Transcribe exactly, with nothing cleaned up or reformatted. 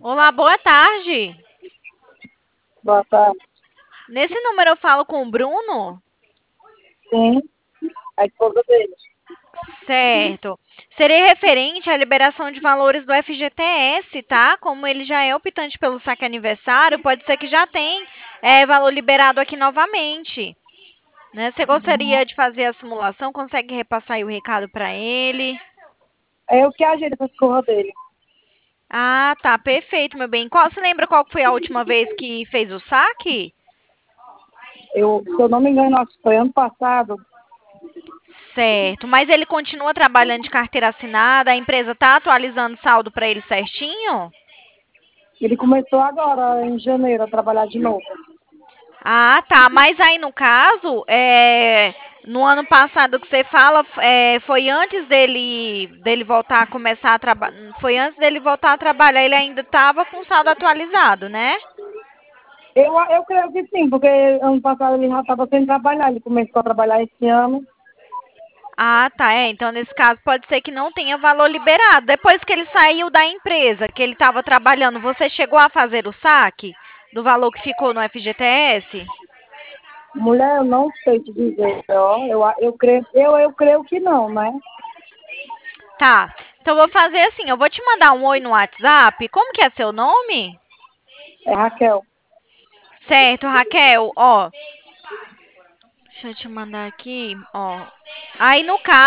Olá, boa tarde. Boa tarde. Nesse número eu falo com o Bruno? Sim, a esposa dele. Certo. Seria referente à liberação de valores do F G T S, tá? Como ele já é optante pelo saque aniversário, pode ser que já tem é, valor liberado aqui novamente, né? Você gostaria de fazer a simulação? Consegue repassar aí o recado para ele? É eu que ajeito essa escova dele. Ah, tá, perfeito, meu bem. Qual, você lembra qual que foi a última vez que fez o saque? Eu, se eu não me engano, acho que foi ano passado. Certo, mas ele continua trabalhando de carteira assinada, a empresa está atualizando o saldo para ele certinho? Ele começou agora, em janeiro, a trabalhar de novo. Ah, tá, mas aí no caso, é, no ano passado que você fala, é, foi antes dele, dele voltar a começar a trabalhar, foi antes dele voltar a trabalhar, ele ainda estava com o saldo atualizado, né? Eu, eu creio que sim, porque ano passado ele já estava sem trabalhar. Ele começou a trabalhar esse ano. Ah, tá, é, então nesse caso pode ser que não tenha valor liberado. Depois que ele saiu da empresa, que ele estava trabalhando, você chegou a fazer o saque do valor que ficou no F G T S? Mulher, eu não sei te dizer, ó. Eu, eu, creio, eu, eu creio que não, né? Tá. Então eu vou fazer assim, eu vou te mandar um oi no WhatsApp. Como que é seu nome? É Raquel. Certo, Raquel, ó. Deixa eu te mandar aqui, ó. Aí no caso